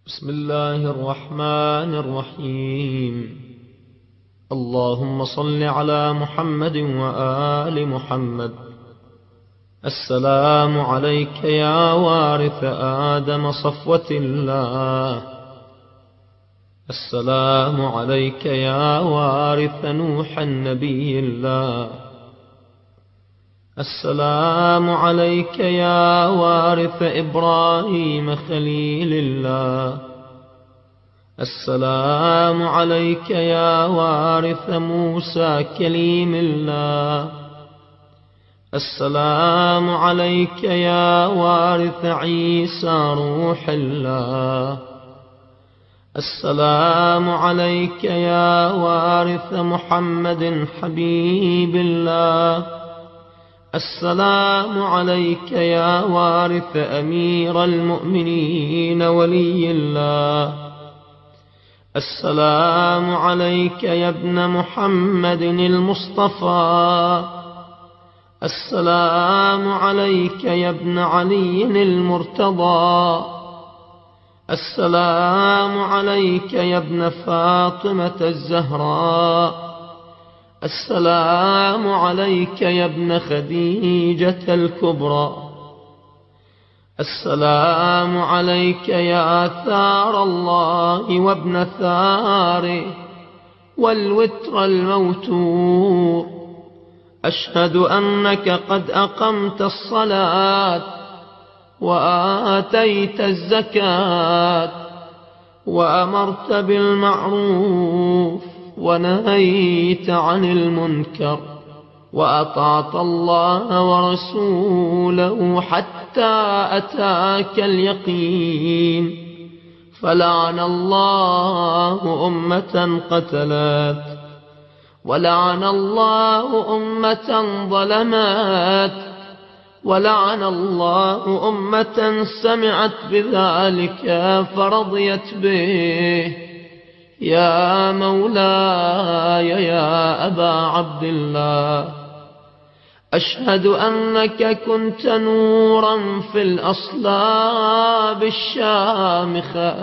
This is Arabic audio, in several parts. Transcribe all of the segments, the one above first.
بسم الله الرحمن الرحيم. اللهم صل على محمد وآل محمد. السلام عليك يا وارث آدم صفوة الله. السلام عليك يا وارث نوح النبي الله. السلام عليك يا وارث إبراهيم خليل الله. السلام عليك يا وارث موسى كليم الله. السلام عليك يا وارث عيسى روح الله. السلام عليك يا وارث محمد حبيب الله. السلام عليك يا وارث أمير المؤمنين ولي الله. السلام عليك يا ابن محمد المصطفى. السلام عليك يا ابن علي المرتضى. السلام عليك يا ابن فاطمة الزهراء. السلام عليك يا ابن خديجة الكبرى. السلام عليك يا ثار الله وابن ثاره والوتر الموتور. أشهد أنك قد أقمت الصلاة وآتيت الزكاة وأمرت بالمعروف ونهيت عن المنكر وأطعت الله ورسوله حتى أتاك اليقين. فلعن الله أمة قتلت، ولعن الله أمة ظلمت، ولعن الله أمة سمعت بذلك فرضيت به. يا مولاي يا أبا عبد الله، أشهد أنك كنت نورا في الأصلاب الشامخة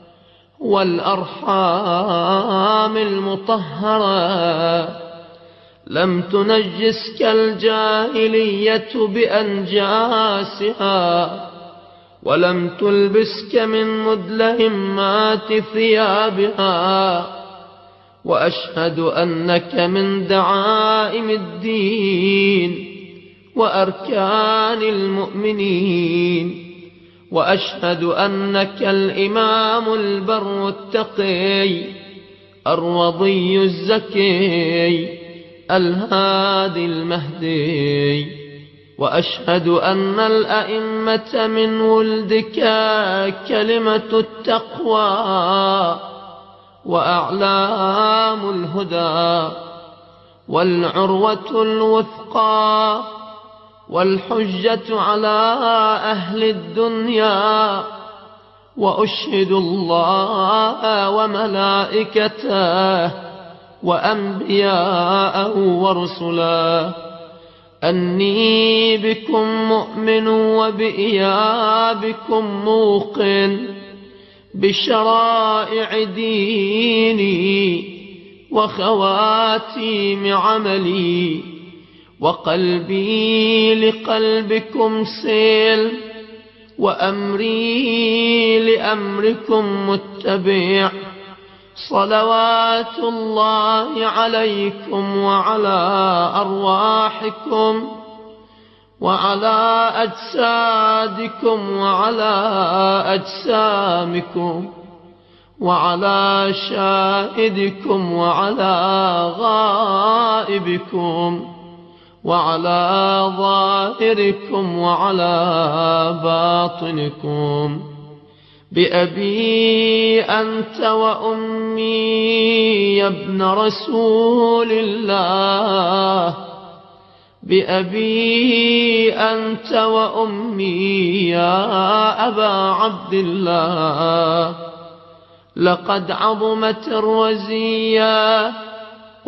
والأرحام المطهرة. لم تنجسك الجاهلية بأنجاسها، ولم تلبسك من مدلهمات ثيابها. وأشهد أنك من دعائم الدين وأركان المؤمنين. وأشهد أنك الإمام البر التقي الرضي الزكي الهادي المهدي. وأشهد أن الأئمة من ولدك كلمة التقوى وأعلام الهدى والعروة الوثقى والحجة على أهل الدنيا. وأشهد الله وملائكته وأنبياءه ورسله أني بكم مؤمن وبإيابكم موقن بشرائع ديني وخواتيم عملي. وقلبي لقلبكم سيل، وأمري لأمركم متبع. صلوات الله عليكم وعلى أرواحكم وعلى أجسادكم وعلى أجسامكم وعلى شاهدكم وعلى غائبكم وعلى ظاهركم وعلى باطنكم. بأبي أنت وأمي يا ابن رسول الله. بأبي أنت وأمي يا أبا عبد الله. لقد عظمت الرزية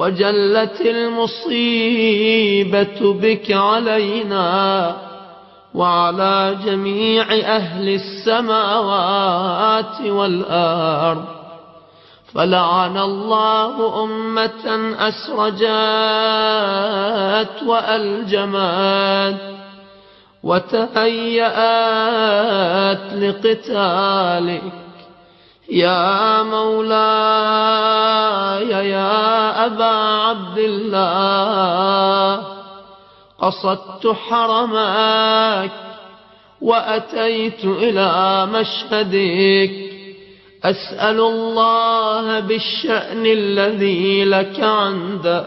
وجلت المصيبة بك علينا، وعلى جميع أهل السماوات والأرض. فلعن الله أمة أسرجت وألجمت وتهيأت لقتالك يا مولاي يا أبا عبد الله. قصدت حرمك وأتيت إلى مشهدك، أسأل الله بالشأن الذي لك عنده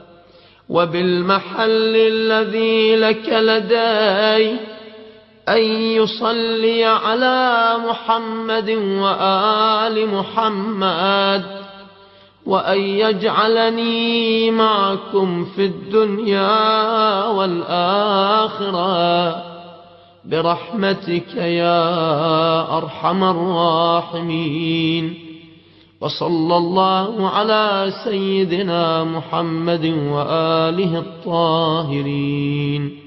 وبالمحل الذي لك لدي أن يصلي على محمد وآل محمد، وأن يجعلني معكم في الدنيا والآخرة برحمتك يا أرحم الراحمين. وصلى الله على سيدنا محمد وآله الطاهرين.